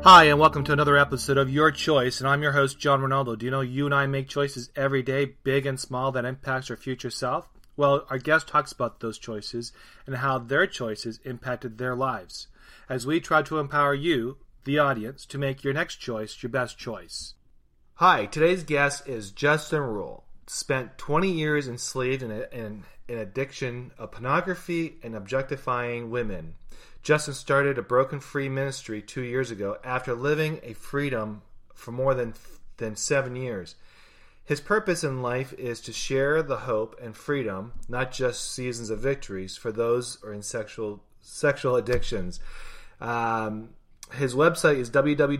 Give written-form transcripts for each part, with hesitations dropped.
Hi, and welcome to another episode of Your Choice, and I'm your host, John Ronaldo. Do you know you and I make choices every day, big and small, that impacts our future self? Well, our guest talks about those choices and how their choices impacted their lives, as we try to empower you, the audience, to make your next choice your best choice. Hi, today's guest is Justin Rule. Spent 20 years enslaved in addiction of pornography and objectifying women. Justin started a Broken Free ministry 2 years ago after living a freedom for more than 7 years. His purpose in life is to share the hope and freedom, not just seasons of victories, for those who are in sexual addictions. His website is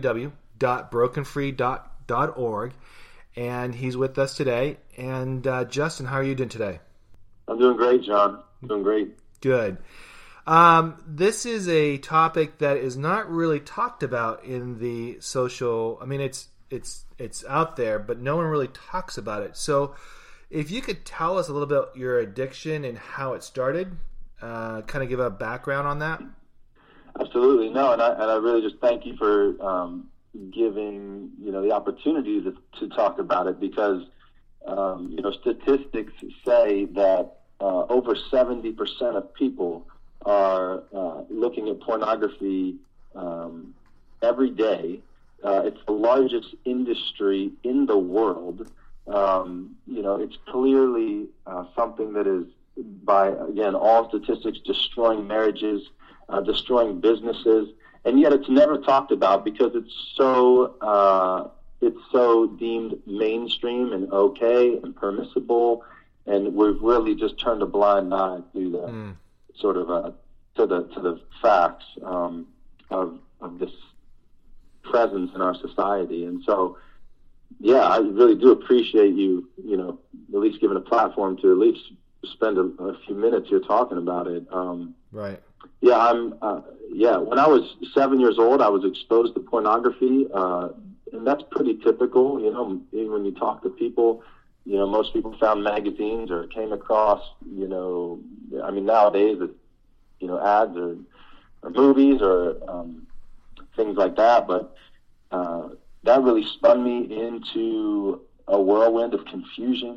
www.brokenfree.org, and he's with us today. And Justin, how are you doing today? I'm doing great, John. Doing great. Good. This is a topic that is not really talked about in the social. I mean, it's out there, but no one really talks about it. So, if you could tell us a little bit about your addiction and how it started, kind of give a background on that. Absolutely, no, and I really just thank you for giving the opportunity to talk about it, because statistics say that over 70% of people are looking at pornography every day. It's the largest industry in the world. It's clearly something that is, by, again, all statistics, destroying marriages, destroying businesses, and yet it's never talked about because it's so deemed mainstream and okay and permissible, and we've really just turned a blind eye to the sort of to the facts of this presence in our society. And so, yeah, I really do appreciate you, at least giving a platform to at least spend a few minutes here talking about it. Right. Yeah, when I was 7 years old, I was exposed to pornography, and that's pretty typical. Even when you talk to people, most people found magazines or came across, nowadays it's, ads or movies or things like that. But that really spun me into a whirlwind of confusion.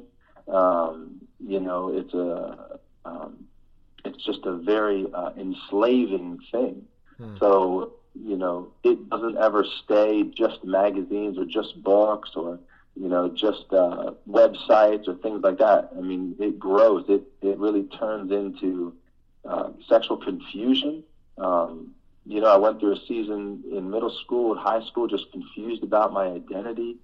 It's just a very enslaving thing. So, it doesn't ever stay just magazines or just books or, just websites or things like that. I mean, it grows. It really turns into sexual confusion. I went through a season in middle school and high school just confused about my identity,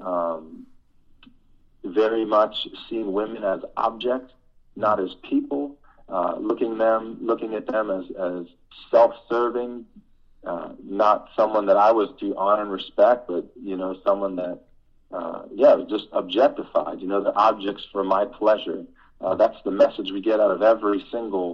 very much seeing women as objects, not as people, looking at them as self-serving, not someone that I was to honor and respect, but, someone that, just objectified, the objects for my pleasure. That's the message we get out of every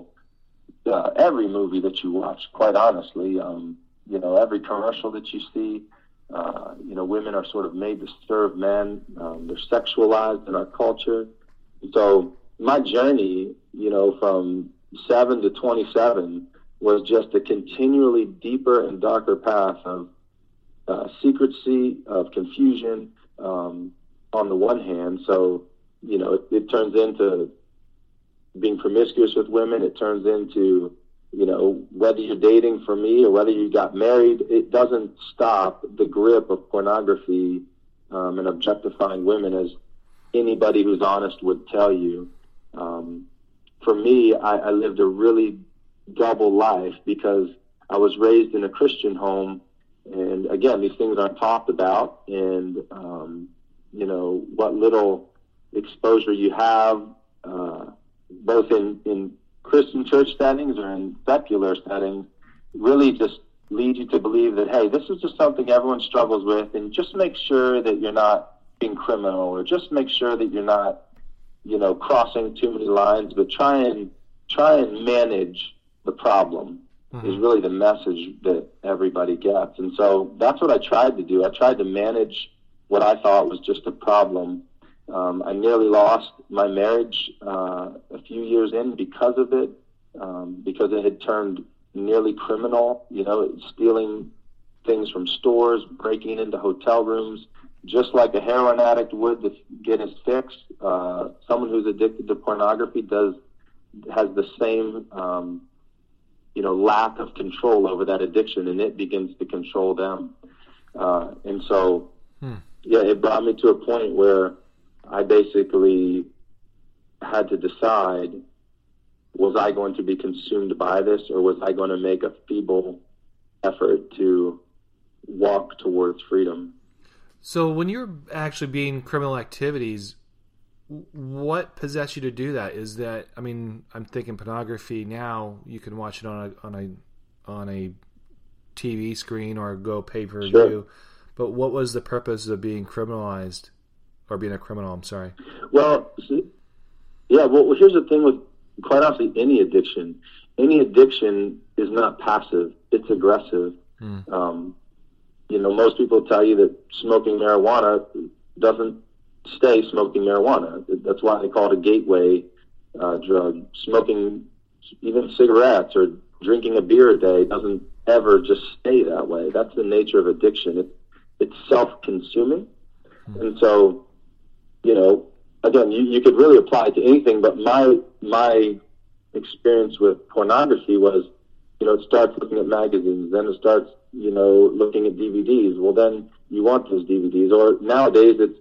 movie that you watch, quite honestly. Every commercial that you see, women are sort of made to serve men. They're sexualized in our culture. So my journey, from 7 to 27 was just a continually deeper and darker path of secrecy, of confusion, on the one hand. So, it turns into being promiscuous with women. It turns into, whether you're dating for me or whether you got married, it doesn't stop the grip of pornography and objectifying women, as anybody who's honest would tell you. For me, I lived a really double life because I was raised in a Christian home, and again, these things aren't talked about, and what little exposure you have, both in Christian church settings or in secular settings, really just lead you to believe that, hey, this is just something everyone struggles with, and just make sure that you're not being criminal, or just make sure that you're not, crossing too many lines, but try and manage the problem. Is really the message that everybody gets. And so that's what I tried to do. I tried to manage what I thought was just a problem. I nearly lost my marriage a few years in because of it, because it had turned nearly criminal, stealing things from stores, breaking into hotel rooms, just like a heroin addict would to get his fix. Someone who's addicted to pornography has the same, lack of control over that addiction, and it begins to control them. And so, it brought me to a point where I basically had to decide, was I going to be consumed by this, or was I going to make a feeble effort to walk towards freedom? So when you're actually being criminal activities, what possessed you to do that? Is that, I mean, I'm thinking pornography now, you can watch it on a TV screen or go pay-per-view. Sure. But what was the purpose of being criminalized, or being a criminal? I'm sorry. Well, here's the thing with, quite honestly, any addiction. Any addiction is not passive; it's aggressive. Most people tell you that smoking marijuana doesn't stay smoking marijuana. That's why they call it a gateway drug. Smoking even cigarettes or drinking a beer a day doesn't ever just stay that way. That's the nature of addiction. It's self-consuming. And so, again, you could really apply it to anything, but my experience with pornography was, it starts looking at magazines, then it starts, looking at DVDs. Well, then you want those DVDs. Or nowadays it's,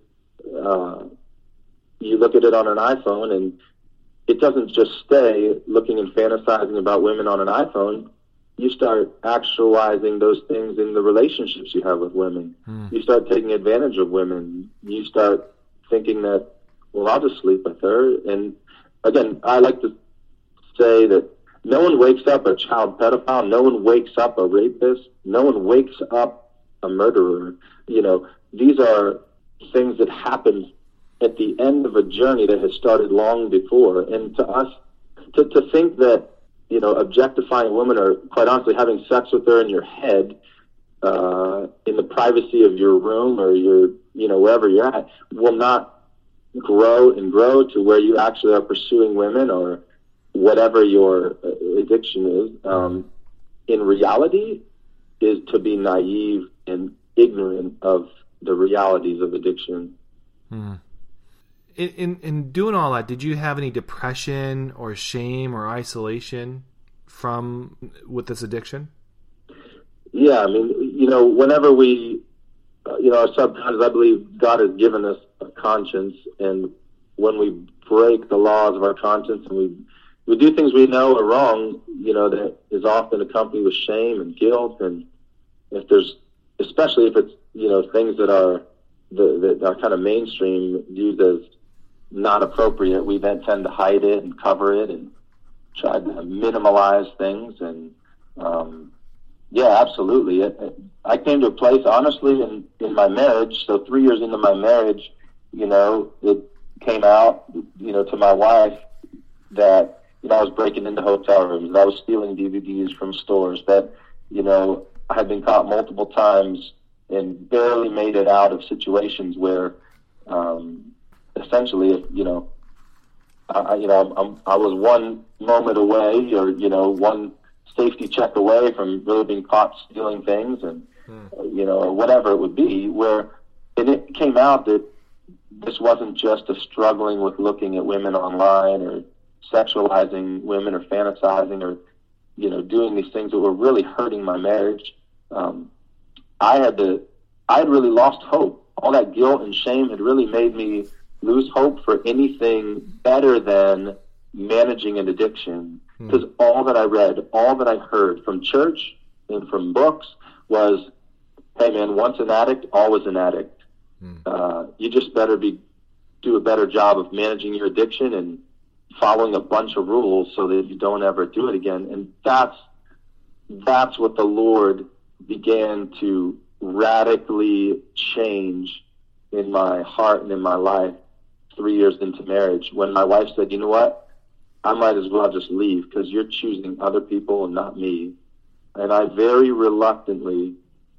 you look at it on an iPhone, and it doesn't just stay looking and fantasizing about women on an iPhone. You start actualizing those things in the relationships you have with women. You start taking advantage of women. You start thinking that, well, I'll just sleep with her. And again, I like to say that no one wakes up a child pedophile. No one wakes up a rapist. No one wakes up a murderer. These are things that happen at the end of a journey that has started long before. And to us, to think that, objectifying women, or quite honestly having sex with her in your head, in the privacy of your room or your, wherever you're at, will not grow to where you actually are pursuing women or whatever your addiction is. In reality, is to be naive and ignorant of the realities of addiction. In doing all that, did you have any depression or shame or isolation with this addiction? Yeah, I mean, whenever we, our subconscious, I believe God has given us a conscience, and when we break the laws of our conscience and we do things we know are wrong, that is often accompanied with shame and guilt, and especially if it's, things that are kind of mainstream, viewed as not appropriate, we then tend to hide it and cover it and try to minimalize things. And absolutely. I came to a place, honestly, in my marriage. So 3 years into my marriage, it came out, to my wife that, I was breaking into hotel rooms, that I was stealing DVDs from stores, that, I had been caught multiple times and barely made it out of situations where, essentially, I was one moment away, or one safety check away from really being caught stealing things, and or whatever it would be. And it came out that this wasn't just a struggling with looking at women online or sexualizing women or fantasizing or doing these things that were really hurting my marriage. I had really lost hope. All that guilt and shame had really made me lose hope for anything better than managing an addiction. Because all that I read, all that I heard from church and from books was, hey man, once an addict, always an addict. You just better do a better job of managing your addiction and following a bunch of rules so that you don't ever do it again. And that's what the Lord began to radically change in my heart and in my life 3 years into marriage, when my wife said, you know what, I might as well just leave because you're choosing other people and not me. And I very reluctantly,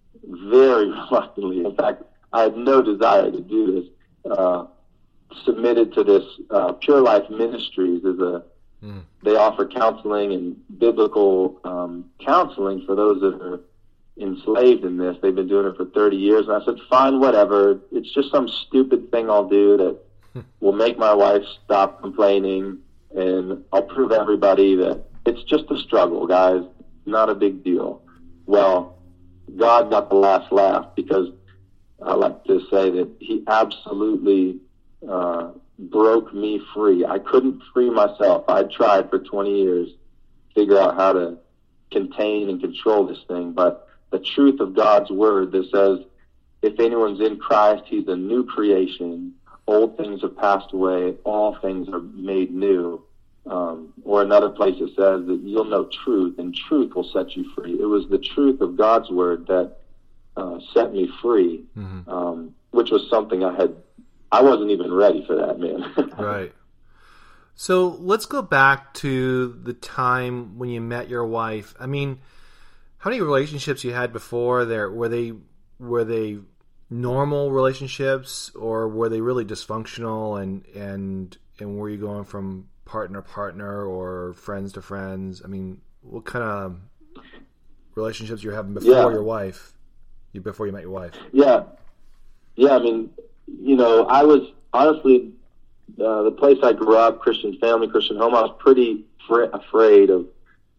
in fact, I had no desire to do this, submitted to this Pure Life Ministries. They offer counseling and biblical counseling for those that are enslaved in this. They've been doing it for 30 years. And I said, fine, whatever. It's just some stupid thing I'll do that will make my wife stop complaining, and I'll prove everybody that it's just a struggle, guys. Not a big deal. Well, God got the last laugh, because I like to say that he absolutely broke me free. I couldn't free myself. I tried for 20 years to figure out how to contain and control this thing, but the truth of God's word that says, if anyone's in Christ, he's a new creation. Old things have passed away. All things are made new. Or another place it says that you'll know truth, and truth will set you free. It was the truth of God's word that set me free, which was something I wasn't even ready for that, man. Right. So let's go back to the time when you met your wife. I mean, how many relationships you had before there? Were they normal relationships, or were they really dysfunctional? And were you going from partner to partner or friends to friends? I mean, what kind of relationships you were having before your wife? Before you met your wife? Yeah. I mean, I was honestly the place I grew up, Christian family, Christian home. I was pretty afraid of,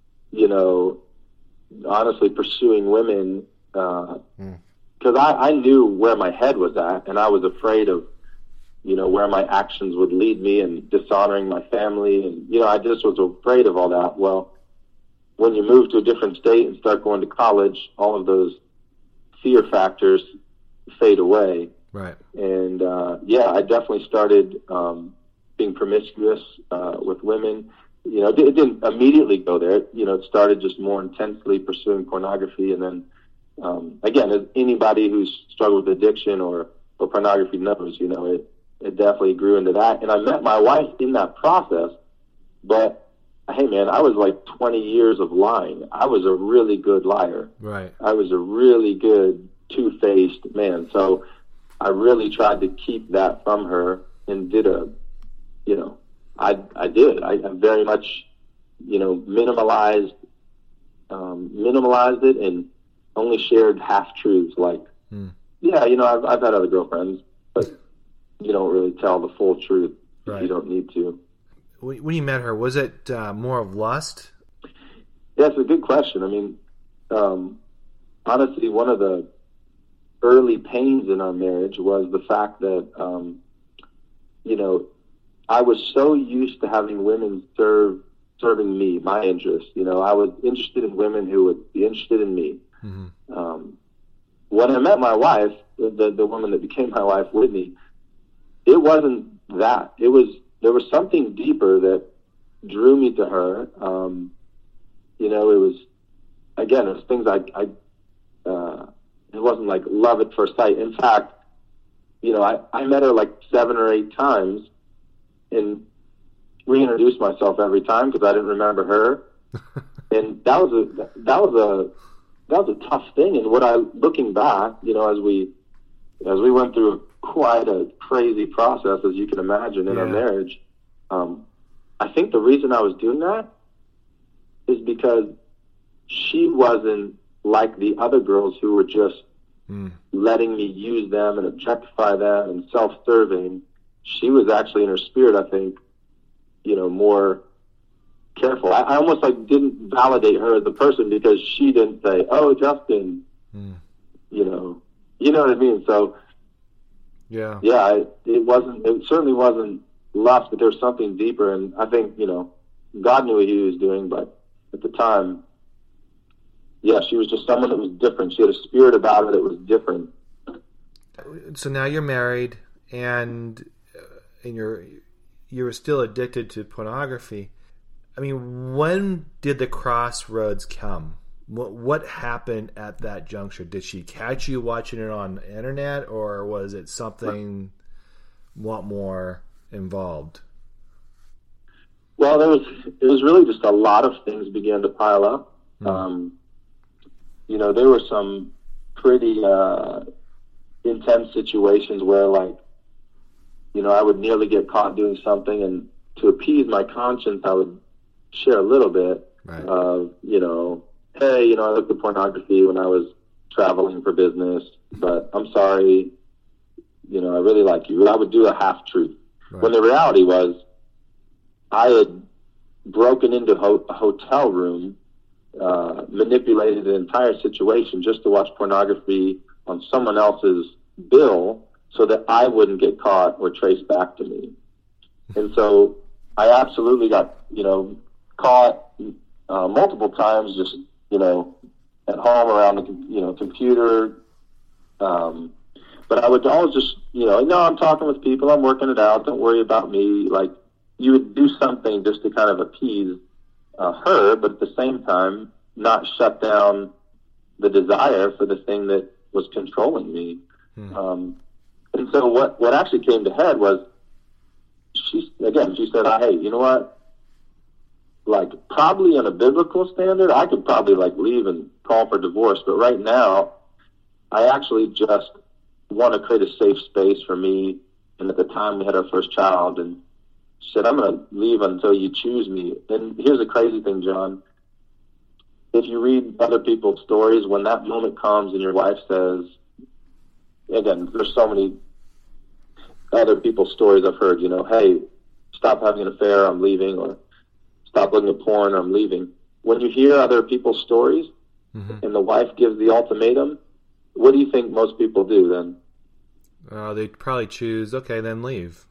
honestly pursuing women, because I knew where my head was at, and I was afraid of, where my actions would lead me and dishonoring my family. And, I just was afraid of all that. Well, when you move to a different state and start going to college, all of those fear factors fade away. Right. And, I definitely started being promiscuous with women. It didn't immediately go there. It started just more intensely pursuing pornography. And then, again, as anybody who's struggled with addiction or pornography knows, it definitely grew into that. And I met my wife in that process. But, hey, man, I was like 20 years of lying. I was a really good liar. Right. I was a really good two-faced man. So I really tried to keep that from her, and did I did. I very much, minimalized it, and only shared half-truths. Like, I've had other girlfriends, but you don't really tell the full truth. Right. You don't need to. When you met her, was it more of lust? Yeah, it's a good question. I mean, honestly, one of the early pains in our marriage was the fact that, I was so used to having women serving me, my interests. I was interested in women who would be interested in me. Mm-hmm. When I met my wife, the woman that became my wife, Whitney, it wasn't that. There was something deeper that drew me to her. It was things it wasn't like love at first sight. In fact, I met her like 7 or 8 times and reintroduced myself every time because I didn't remember her. And that was a tough thing. And looking back, as we went through quite a crazy process, as you can imagine, in our marriage, I think the reason I was doing that is because she wasn't like the other girls who were just letting me use them and objectify them and self-serving. She was actually, in her spirit, I think, more careful. I almost didn't validate her as a person because she didn't say, "Oh, Justin," you know what I mean? So, it certainly wasn't lust, but there was something deeper. And I think, God knew what he was doing, but at the time, she was just someone that was different. She had a spirit about her that was different. So now you're married, and you're still addicted to pornography. I mean, when did the crossroads come? What happened at that juncture? Did she catch you watching it on the internet, or was it something a lot more involved? Well, it was really just a lot of things began to pile up. There were some pretty intense situations where, I would nearly get caught doing something, and to appease my conscience, I would share a little bit of, hey, I looked at pornography when I was traveling for business, but I'm sorry, you know, I really like you. I would do a half truth. Right. When the reality was, I had broken into a hotel room, manipulated the entire situation just to watch pornography on someone else's bill so that I wouldn't get caught or traced back to me. And so I absolutely got, you know, caught multiple times just, you know, at home around the, you know, computer. But I would always just, you know, no, I'm talking with people, I'm working it out, don't worry about me. Like, you would do something just to kind of appease her, but at the same time, not shut down the desire for the thing that was controlling me. And so what actually came to head was, she said, hey, you know what? Like, probably on a biblical standard, I could probably like leave and call for divorce. But right now, I actually just want to create a safe space for me. And at the time we had our first child, and she said, I'm going to leave until you choose me. And here's the crazy thing, John. If you read other people's stories, when that moment comes and your wife says, again, there's so many other people's stories I've heard, you know, hey, stop having an affair, I'm leaving, or stop looking at porn, I'm leaving. When you hear other people's stories and the wife gives the ultimatum, what do you think most people do then? They'd probably choose, okay, then leave.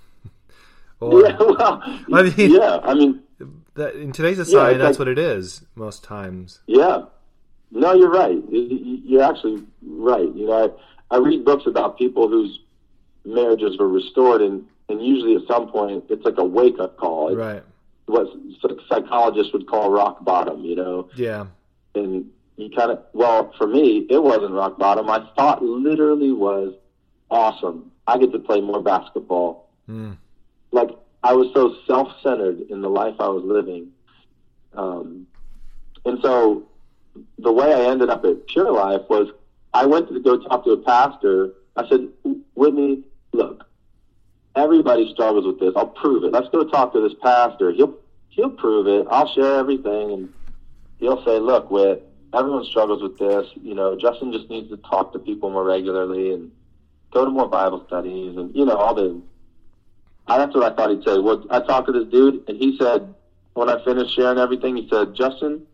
Or, yeah, well, I mean, that, in today's society, that's what it is most times. Yeah. No, you're right. You're actually right. You know, I read books about people whose marriages were restored, and usually at some point it's like a wake-up call. It's right. What psychologists would call rock bottom, you know? Yeah. And you kind of, well, for me, it wasn't rock bottom. I thought literally was awesome. I get to play more basketball. Like, I was so self-centered in the life I was living. And so the way I ended up at Pure Life was I went to go talk to a pastor. I said, Whitney, look, everybody struggles with this. I'll prove it. Let's go talk to this pastor. He'll prove it. I'll share everything. And he'll say, look, Whit, everyone struggles with this. You know, Justin just needs to talk to people more regularly and go to more Bible studies and, you know, all the... That's what I thought he'd say. Well, I talked to this dude, and he said, when I finished sharing everything, he said, Justin,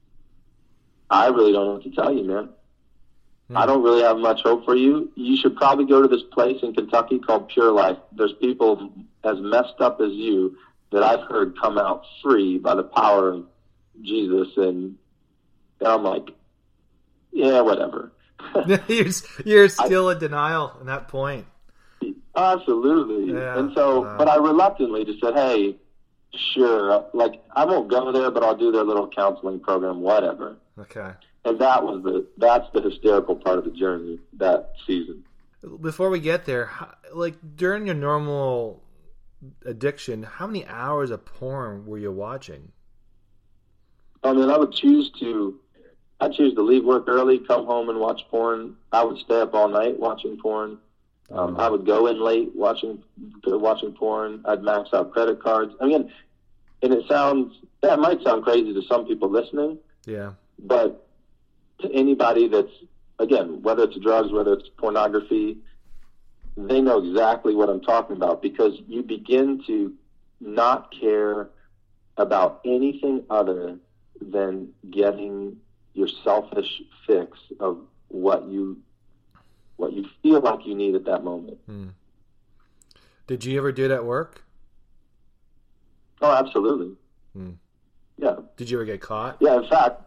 I really don't know what to tell you, man. I don't really have much hope for you. You should probably go to this place in Kentucky called Pure Life. There's people as messed up as you that I've heard come out free by the power of Jesus. And I'm like, yeah, whatever. You're still in denial at that point. Absolutely. Yeah. And so, but I reluctantly just said, hey, sure, like, I won't go there, but I'll do their little counseling program, whatever. Okay. And that's the hysterical part of the journey that season. Before we get there, like, during your normal addiction, how many hours of porn were you watching? I mean, I choose to leave work early, come home and watch porn. I would stay up all night watching porn. I would go in late watching porn. I'd max out credit cards. I mean, and that might sound crazy to some people listening. Yeah. But to anybody that's, again, whether it's drugs, whether it's pornography, they know exactly what I'm talking about, because you begin to not care about anything other than getting your selfish fix of what you feel like you need at that moment. Did you ever do that work? Oh, absolutely. Yeah. Did you ever get caught? Yeah, in fact,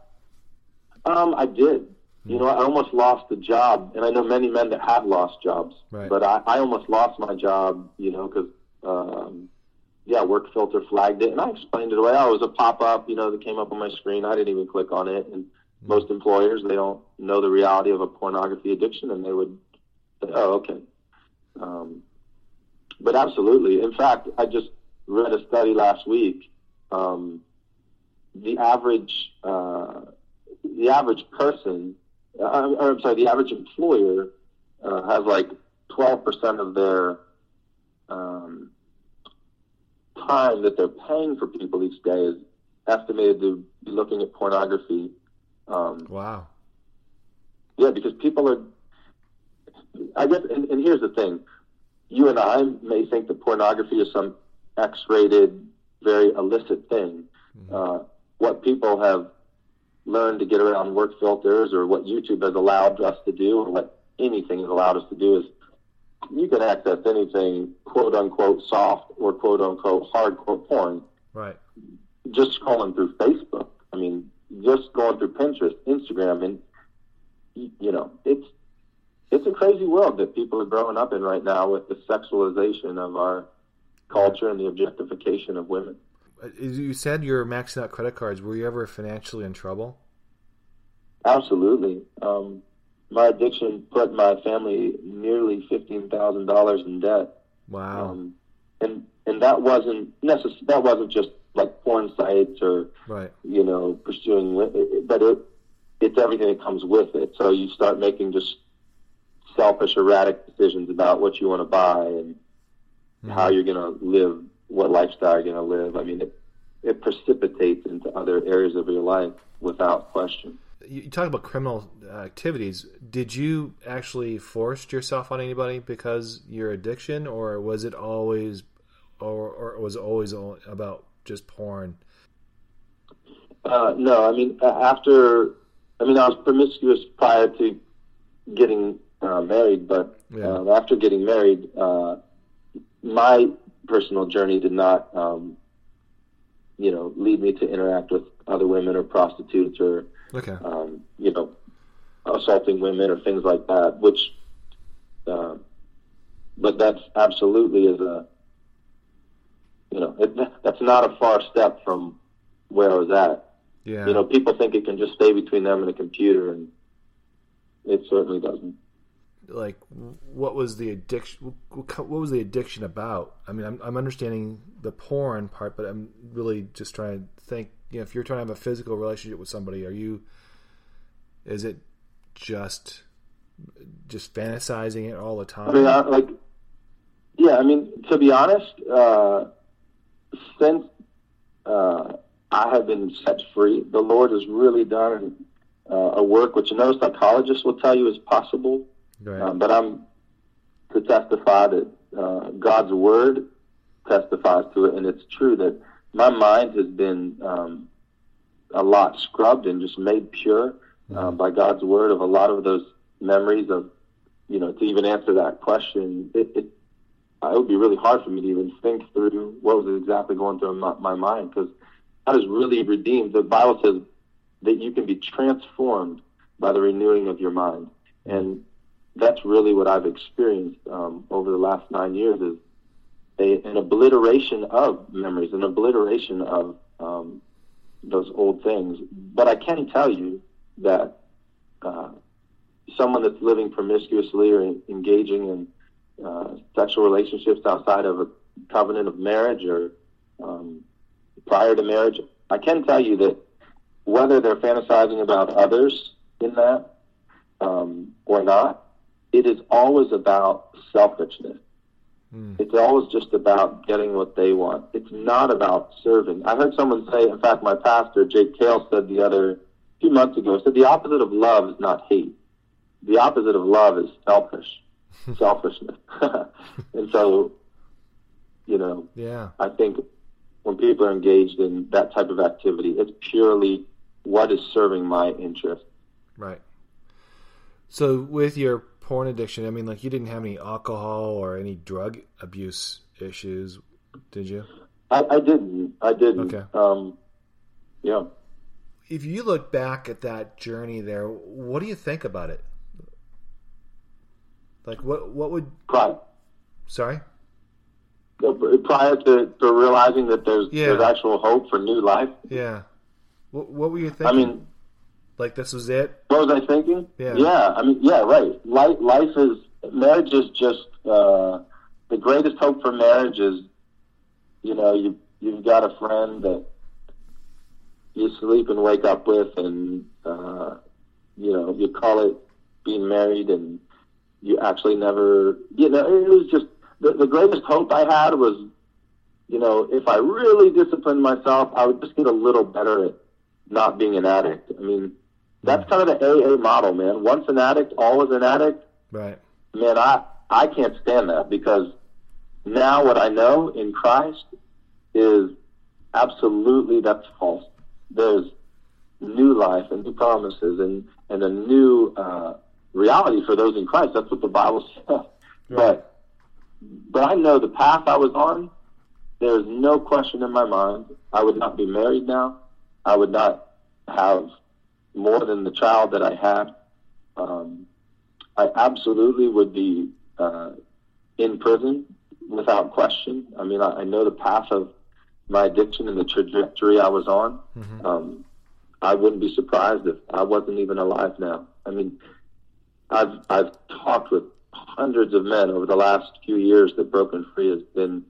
I did. You know, I almost lost the job, and I know many men that have lost jobs. Right. But I almost lost my job, you know, because, Work Filter flagged it, and I explained it away. Oh, it was a pop-up, you know, that came up on my screen. I didn't even click on it, and most employers, they don't know the reality of a pornography addiction, and they would say, oh, okay. But absolutely. In fact, I just read a study last week. The average person, the average employer has like 12% of their time that they're paying for people each day is estimated to be looking at pornography. Wow. Yeah, because people are, I guess, and here's the thing. You and I may think that pornography is some X-rated, very illicit thing. What people have learned to get around work filters, or what YouTube has allowed us to do, or what anything has allowed us to do, is you can access anything quote-unquote soft or quote-unquote hardcore porn. Right. Just scrolling through Facebook. I mean, just going through Pinterest, Instagram, and, you know, it's a crazy world that people are growing up in right now with the sexualization of our culture and the objectification of women. You said you're maxing out credit cards. Were you ever financially in trouble? Absolutely. My addiction put my family nearly $15,000 in debt. Wow. And that wasn't just like porn sites or, right, you know, pursuing, but it's everything that comes with it. So you start making just selfish, erratic decisions about what you want to buy and how you're going to live, what lifestyle you're going to live. I mean, it precipitates into other areas of your life without question. You talk about criminal activities. Did you actually force yourself on anybody because your addiction, or was it always, or was it always about just porn? No, I mean, I was promiscuous prior to getting married, but after getting married, my personal journey did not, lead me to interact with other women or prostitutes or, assaulting women or things like that, which, but that's absolutely that's not a far step from where I was at. Yeah. You know, people think it can just stay between them and a computer, and it certainly doesn't. Like, what was the addiction? What was the addiction about? I mean, I'm understanding the porn part, but I'm really just trying to think. You know, if you're trying to have a physical relationship with somebody, is it just fantasizing it all the time? I mean, to be honest, since I have been set free, the Lord has really done a work which no psychologist will tell you is possible. Right. But I'm to testify that God's Word testifies to it, and it's true that my mind has been a lot scrubbed and just made pure by God's Word of a lot of those memories of, to even answer that question. It would be really hard for me to even think through what was exactly going through my mind, because God is really redeemed. The Bible says that you can be transformed by the renewing of your mind, and that's really what I've experienced over the last 9 years, is an obliteration of memories, an obliteration of those old things. But I can tell you that someone that's living promiscuously or engaging in sexual relationships outside of a covenant of marriage or prior to marriage, I can tell you that whether they're fantasizing about others in that or not, it is always about selfishness. It's always just about getting what they want. It's not about serving. I heard someone say, in fact, my pastor, Jake Cale, said a few months ago, said the opposite of love is not hate. The opposite of love is selfishness. And so, I think when people are engaged in that type of activity, it's purely what is serving my interest. Right. So with your porn addiction, I mean, like, you didn't have any alcohol or any drug abuse issues, did you? I didn't. Okay. Yeah. If you look back at that journey there, what do you think about it? Like, what would... Sorry? Prior to realizing that there's actual hope for new life? Yeah. What were you thinking? I mean... Like, this was it? What was I thinking? Yeah. Yeah, I mean, yeah, right. Marriage is just, the greatest hope for marriage is, you've got a friend that you sleep and wake up with, and, you call it being married, and you actually never, it was just, the greatest hope I had was, if I really disciplined myself, I would just get a little better at not being an addict. I mean, That's kind of the AA model, man. Once an addict, always an addict. Right. Man, I can't stand that, because now what I know in Christ is absolutely that's false. There's new life and new promises and a new reality for those in Christ. That's what the Bible says. Right. But I know the path I was on, there's no question in my mind. I would not be married now. I would not have more than the child that I had. I absolutely would be in prison without question. I mean, I know the path of my addiction and the trajectory I was on. Mm-hmm. I wouldn't be surprised if I wasn't even alive now. I mean, I've talked with hundreds of men over the last few years that Broken Free has been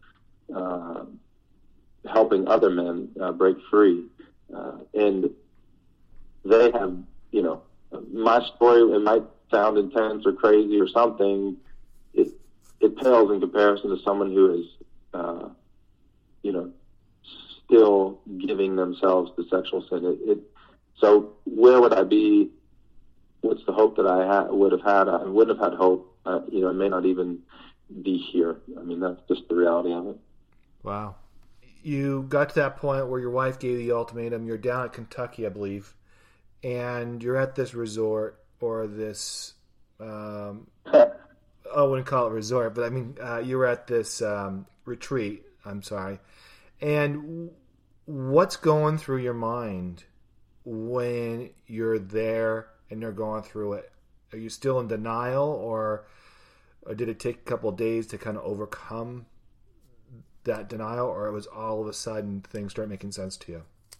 helping other men break free. And they have, you know, my story, it might sound intense or crazy or something. It pales in comparison to someone who is, you know, still giving themselves to sexual sin. So where would I be? What's the hope that I would have had? I wouldn't have had hope. You know, I may not even be here. I mean, that's just the reality of it. Wow. You got to that point where your wife gave the ultimatum. You're down at Kentucky, I believe, and you're at this resort or this, I wouldn't call it resort, but I mean, you were at this retreat, I'm sorry. And what's going through your mind when you're there and you're going through it? Are you still in denial, or did it take a couple of days to kind of overcome that denial, or it was all of a sudden things start making sense to you?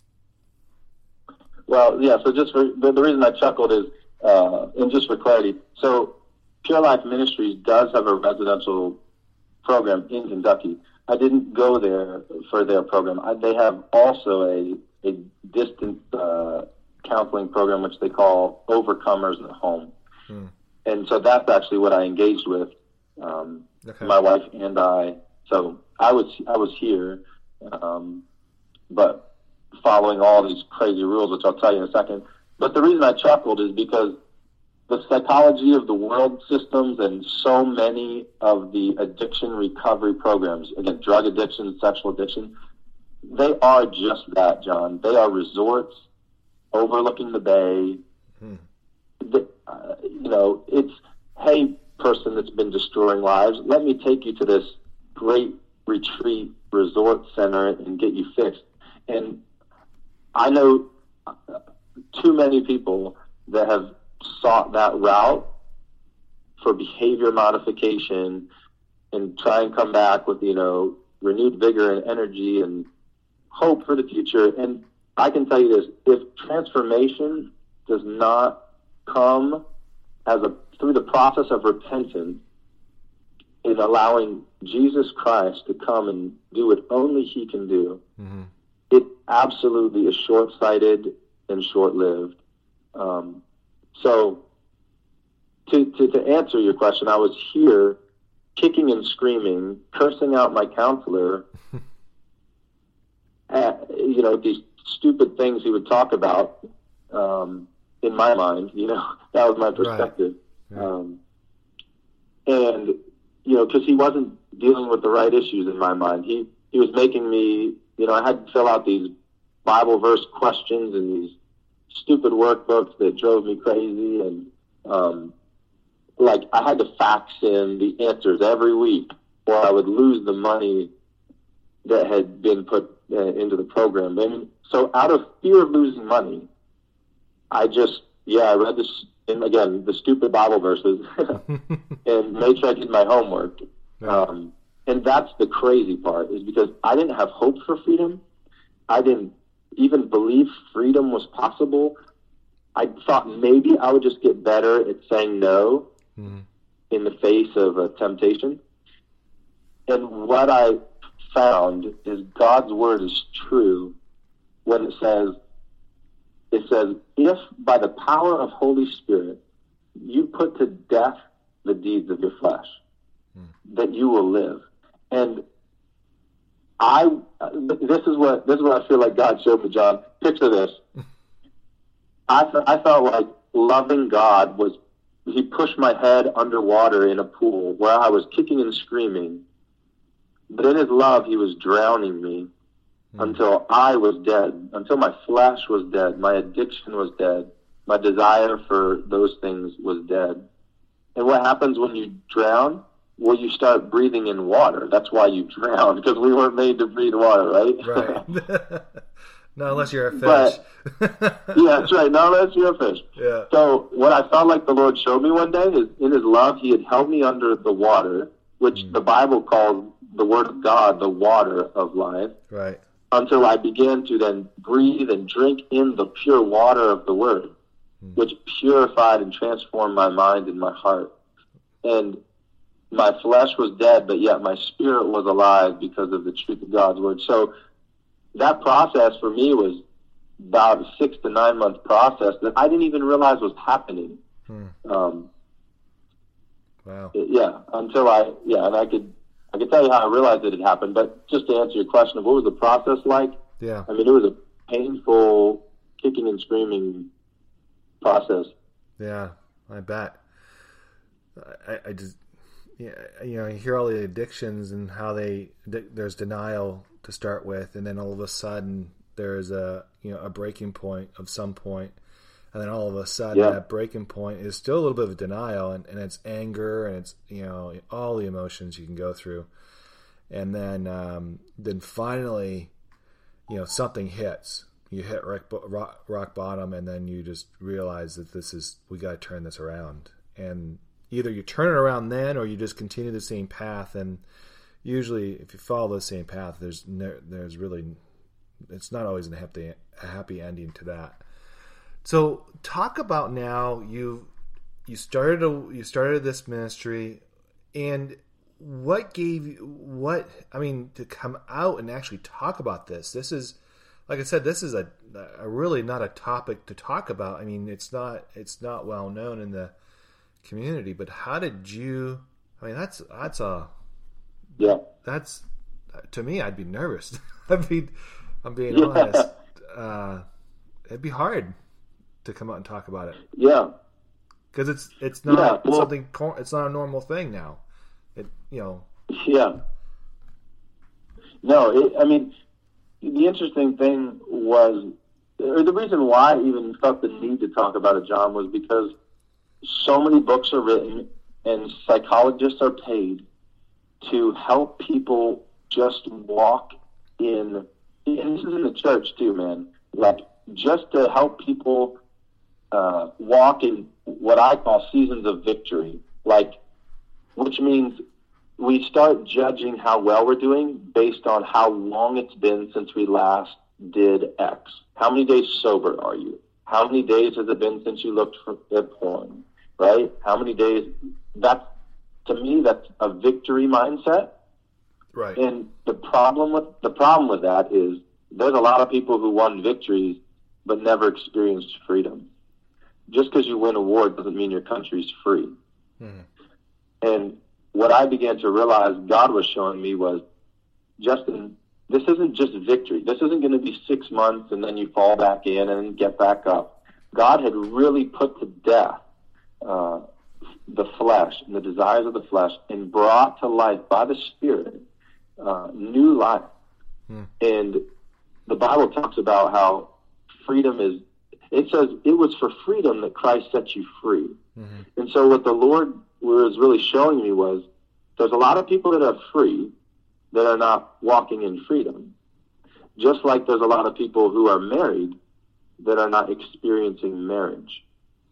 Well, yeah, so just for the reason I chuckled is, and just for clarity, so Pure Life Ministries does have a residential program in Kentucky. I didn't go there for their program. They have also a distant counseling program, which they call Overcomers at Home. And so that's actually what I engaged with, my wife and I. So I was here, but following all these crazy rules, which I'll tell you in a second. But the reason I chuckled is because the psychology of the world systems and so many of the addiction recovery programs, again, drug addiction, sexual addiction, they are just that, John. They are resorts overlooking the bay. You know, it's, hey, person that's been destroying lives, let me take you to this great retreat resort center and get you fixed. And I know too many people that have sought that route for behavior modification and try and come back with, you know, renewed vigor and energy and hope for the future. And I can tell you this, if transformation does not come through the process of repentance in allowing Jesus Christ to come and do what only he can do, it absolutely is short-sighted and short-lived. So to answer your question, I was here kicking and screaming, cursing out my counselor at, you know, these stupid things he would talk about, in my mind, you know, that was my perspective. Right. And, you know, because he wasn't dealing with the right issues in my mind. He was making me, you know, I had to fill out these Bible verse questions and these stupid workbooks that drove me crazy. And, like, I had to fax in the answers every week, or I would lose the money that had been put into the program. And so out of fear of losing money, I read this, and again, the stupid Bible verses and made sure I did my homework. Yeah. And that's the crazy part, is because I didn't have hope for freedom. I didn't even believe freedom was possible. I thought maybe I would just get better at saying no in the face of a temptation. And what I found is God's word is true when it says, if by the power of Holy Spirit you put to death the deeds of your flesh, that you will live. And this is what I feel like God showed me, John. Picture this. I felt like loving God was, he pushed my head underwater in a pool where I was kicking and screaming. But in his love, he was drowning me until I was dead, until my flesh was dead, my addiction was dead, my desire for those things was dead. And what happens when you drown? Well, you start breathing in water. That's why you drown, because we weren't made to breathe water, right? Right. Not unless you're a fish. But, yeah, that's right. Not unless you're a fish. Yeah. So what I felt like the Lord showed me one day is in his love, he had held me under the water, which the Bible calls the word of God, the water of life. Right. Until I began to then breathe and drink in the pure water of the word, which purified and transformed my mind and my heart. And my flesh was dead, but yet my spirit was alive because of the truth of God's word. So that process for me was about a 6 to 9 month process that I didn't even realize was happening. Wow. Until and I could tell you how I realized it had happened, but just to answer your question of what was the process like? Yeah. I mean, it was a painful kicking and screaming process. Yeah, I bet. I just, you hear all the addictions and how there's denial to start with, and then all of a sudden there's a breaking point of some point, and then all of a sudden that breaking point is still a little bit of denial, and it's anger, and it's all the emotions you can go through, and then finally something hits. You hit rock bottom, and then you just realize that we got to turn this around. And either you turn it around then, or you just continue the same path. And usually, if you follow the same path, there's really, it's not always a happy ending to that. So, talk about now. You started this ministry, and what gave you to come out and actually talk about this? This is, like I said, this is a really not a topic to talk about. I mean, it's not well known in the community. But how did you? I mean, that's to me, I'd be nervous. I'm being honest. It'd be hard to come out and talk about it. Yeah, because it's not something. It's not a normal thing now. Yeah. No, the interesting thing was, or the reason why I even felt the need to talk about it, John, was because so many books are written and psychologists are paid to help people just walk in, and this is in the church too, man, like just to help people walk in what I call seasons of victory, which means we start judging how well we're doing based on how long it's been since we last did X. How many days sober are you? How many days has it been since you looked at porn? Right? How many days? To me, that's a victory mindset. Right. And the problem with that is there's a lot of people who won victories but never experienced freedom. Just because you win an award doesn't mean your country's free. Mm-hmm. And what I began to realize God was showing me was, Justin, this isn't just victory. This isn't going to be 6 months and then you fall back in and get back up. God had really put to death the flesh and the desires of the flesh and brought to life by the Spirit new life. And the Bible talks about how freedom is, it says it was for freedom that Christ set you free. Mm-hmm. And so what the Lord was really showing me was there's a lot of people that are free that are not walking in freedom. Just like there's a lot of people who are married that are not experiencing marriage.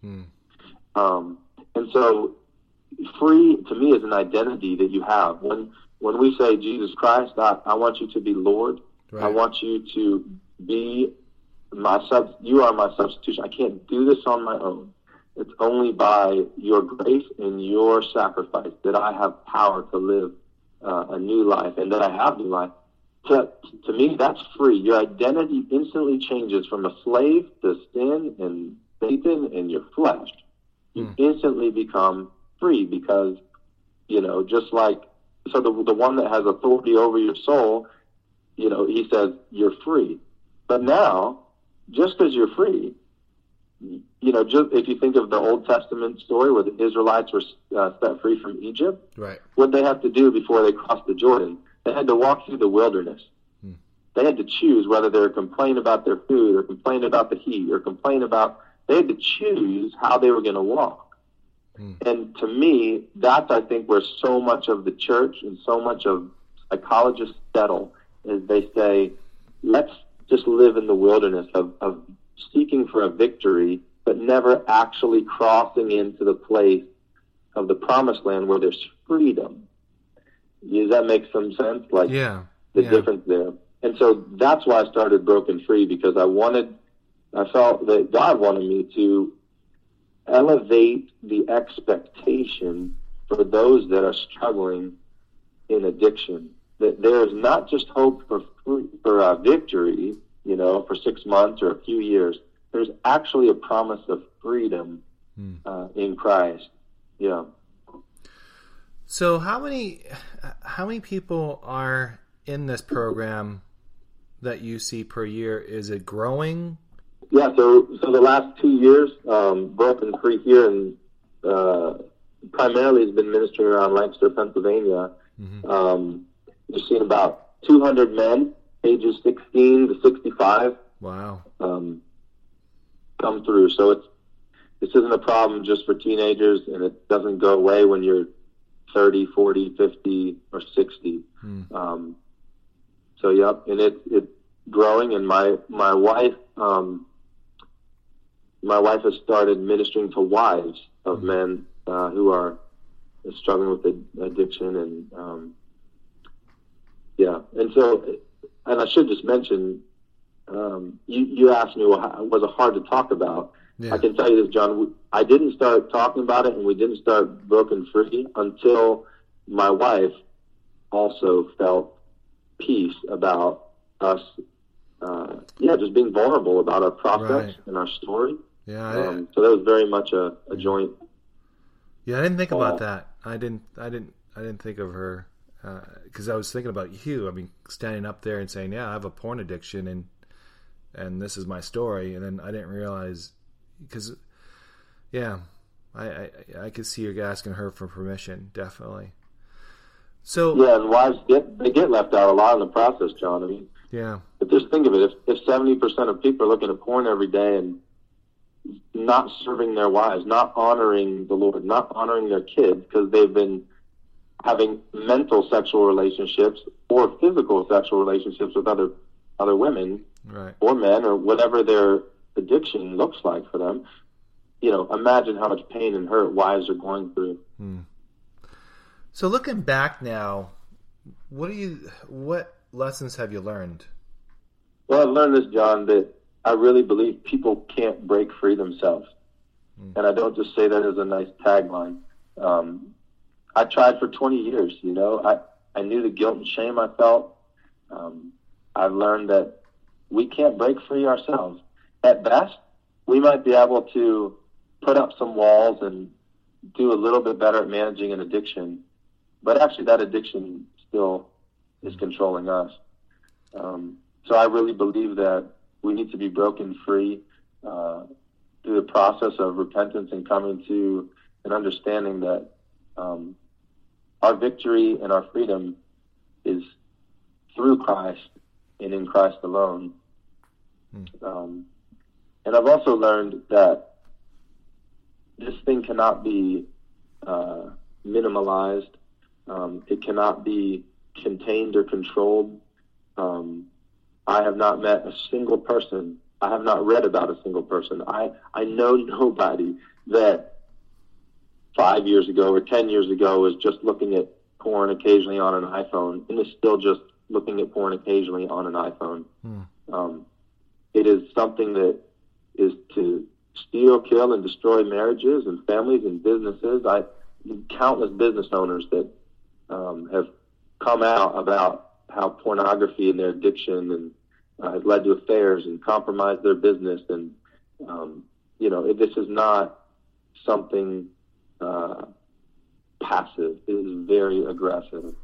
And so free to me is an identity that you have. When we say, Jesus Christ, I want you to be Lord. Right. I want you to be you are my substitution. I can't do this on my own. It's only by your grace and your sacrifice that I have power to live a new life and that I have new life. To me, that's free. Your identity instantly changes from a slave to sin and Satan and your flesh. You instantly become free because, just like, so the one that has authority over your soul, he says, you're free. But now, just because you're free just if you think of the Old Testament story where the Israelites were set free from Egypt, right? What they have to do before they crossed the Jordan, they had to walk through the wilderness. They had to choose whether they were complaining about their food or complaining about the heat or they had to choose how they were going to walk. And to me, that's, I think, where so much of the church and so much of psychologists settle, is they say, let's just live in the wilderness of seeking for a victory, but never actually crossing into the place of the promised land where there's freedom. Does that make some sense? Like, the difference there. And so that's why I started Broken Free, because I felt that God wanted me to elevate the expectation for those that are struggling in addiction. That there is not just hope for victory, for 6 months or a few years. There's actually a promise of freedom in Christ. Yeah. So how many people are in this program that you see per year? Is it growing? Yeah, so the last 2 years, Broken Free here and primarily has been ministering around Lancaster, Pennsylvania. We've seen about 200 men, ages 16 to 65. Wow. Come through. So this isn't a problem just for teenagers, and it doesn't go away when you're 30, 40, 50, or 60. So, yep, and it's growing, and my wife has started ministering to wives of men who are struggling with addiction, and and so, and I should just mention, you asked me, was it hard to talk about? Yeah. I can tell you this, John, I didn't start talking about it, and we didn't start Broken Free until my wife also felt peace about us, just being vulnerable about our process and our story. Yeah. So that was very much a joint. Yeah, I didn't think about that. I didn't think of her because I was thinking about you. I mean, standing up there and saying, "Yeah, I have a porn addiction, and this is my story," and then I didn't realize because, I could see you asking her for permission, definitely. So and wives get left out a lot in the process, John. I mean, but just think of it: if 70% of people are looking at porn every day and not serving their wives, not honoring the Lord, not honoring their kids because they've been having mental sexual relationships or physical sexual relationships with other women or men or whatever their addiction looks like for them, imagine how much pain and hurt wives are going through. So looking back now, what lessons have you learned? Well, I've learned this, John, that I really believe people can't break free themselves. And I don't just say that as a nice tagline. I tried for 20 years, I knew the guilt and shame I felt. I've learned that we can't break free ourselves. At best, we might be able to put up some walls and do a little bit better at managing an addiction, but actually that addiction still is controlling us. So I really believe that we need to be broken free through the process of repentance and coming to an understanding that our victory and our freedom is through Christ and in Christ alone. And I've also learned that this thing cannot be minimalized. It cannot be contained or controlled. I have not met a single person. I have not read about a single person. I know nobody that 5 years ago or 10 years ago was just looking at porn occasionally on an iPhone and is still just looking at porn occasionally on an iPhone. It is something that is to steal, kill, and destroy marriages and families and businesses. Countless business owners that have come out about how pornography and their addiction and has led to affairs and compromised their business. And, this is not something passive. It is very aggressive.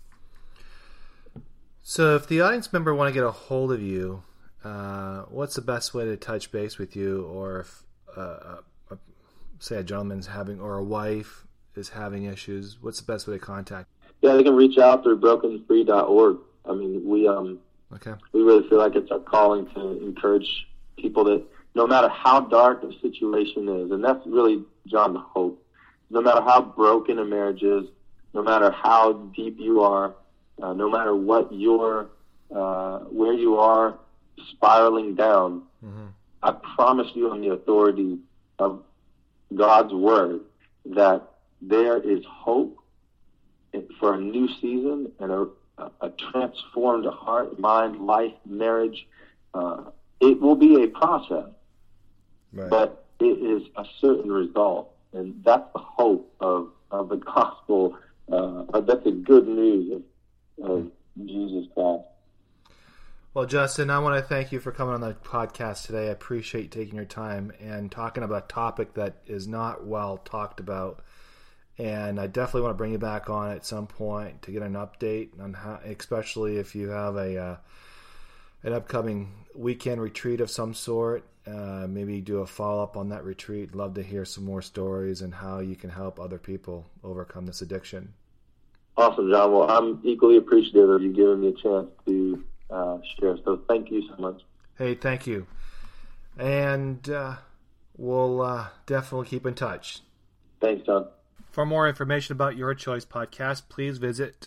So if the audience member want to get a hold of you, what's the best way to touch base with you? Or if say a gentleman's having, or a wife is having issues, what's the best way to contact? Yeah, they can reach out through brokenfree.org. I mean, we really feel like it's our calling to encourage people that no matter how dark the situation is, and that's really, John, the hope. No matter how broken a marriage is, no matter how deep you are, no matter what where you are spiraling down, I promise you on the authority of God's word that there is hope for a new season and a transformed heart, mind, life, marriage. It will be a process, right, but it is a certain result, and that's the hope of the gospel. That's the good news of Jesus Christ. Well, Justin, I want to thank you for coming on the podcast today. I appreciate taking your time and talking about a topic that is not well talked about. And I definitely want to bring you back on at some point to get an update on how, especially if you have an upcoming weekend retreat of some sort. Maybe do a follow-up on that retreat. Love to hear some more stories and how you can help other people overcome this addiction. Awesome, John. Well, I'm equally appreciative of you giving me a chance to share. So thank you so much. Hey, thank you. And we'll definitely keep in touch. Thanks, John. For more information about Your Choice Podcast, please visit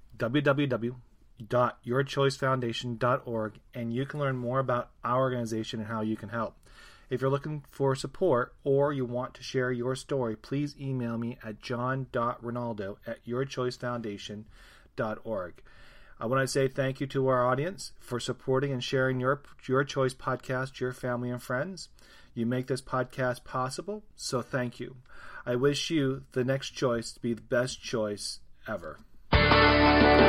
www.yourchoicefoundation.org, and you can learn more about our organization and how you can help. If you're looking for support or you want to share your story, please email me at john.ronaldo@yourchoicefoundation.org. I want to say thank you to our audience for supporting and sharing Your Choice Podcast, your family and friends. You make this podcast possible, so thank you. I wish you the next choice to be the best choice ever.